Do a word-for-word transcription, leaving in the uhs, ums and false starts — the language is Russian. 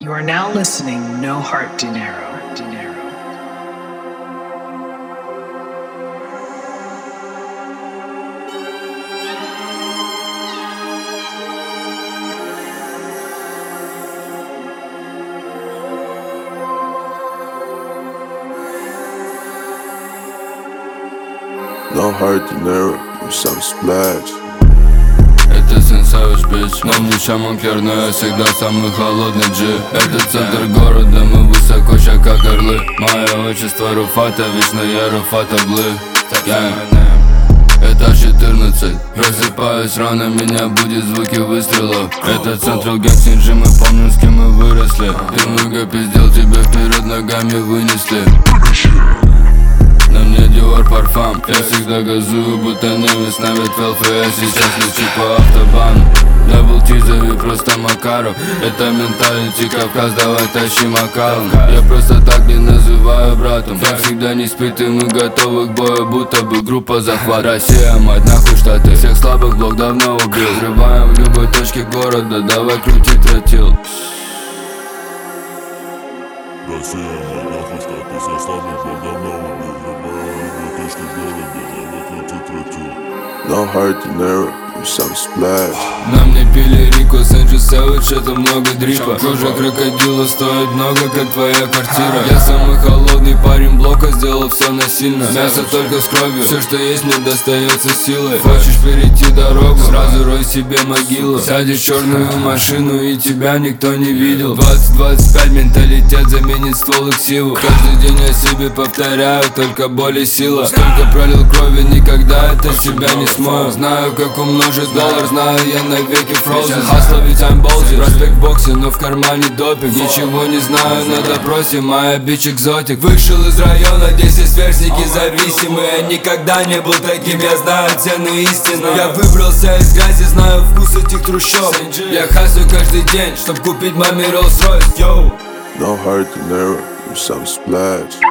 You are now listening No Heart Dinero. Dinero. No Heart Dinero, you some splash. Это Сенсавич, бич. Но не Монклер, но я всегда самый холодный джи. Это центр города, мы высоко, ща как орлы. Мое отчество Руфатович, но я Руфатоглы. Этаж четырнадцать. Просыпаюсь рано, меня будет звуки выстрелов. Это Централ Гэнг, мы помним, с кем мы выросли. Ты много пиздел, тебя вперед ногами вынесли. На мне Dior парфам. Я всегда газую, будто немец на ветвелфе. Я сейчас лечу по автобану. Дабл Тизови, просто Макаров. Это менталити Кавказ, давай тащи Макалом. Я просто так не называю братом. Я всегда не спит и мы готовы к бою, будто бы группа захват. Россия, мать, нахуй штаты. Всех слабых блок давно убил. Взрываем в любой точке города, давай крути тротил. Россия, мать, нахуй штаты. Всех слабых блок давно убил. No Heart Dinero, you some splash. На мне пили Рико, Сэнджи Сэвидж, это много дрипа. Кожа крокодила стоит много, как твоя квартира. Я самый холодный парень блока, сделал все насильно. Мясо только с кровью, все что есть мне достается силой. Хочешь перейти дорогу, сразу рой себе могилу. Сядешь в черную машину и тебя никто не видел. Двадцать двадцать пять менталитет заменит ствол и ксиву. Каждый день я себе повторяю, только боль и сила. Столько пролил крови, никогда это себя не смою. Знаю, как умножить доллар, знаю, я навеки frozen. Хасла, ведь I'm ballsy. Проспект в боксе, но в кармане допинг. Ничего не знаю на допросе, моя бич экзотик. Вышел из района, здесь есть сверстники зависимые. Я никогда не был таким, я знаю цены истины. Я выбрался из грязи, знаю вкус этих трущоб. Я хасю каждый день, чтоб купить маме Rolls-Royce. Йоу. No Heart Dinero, you some splash.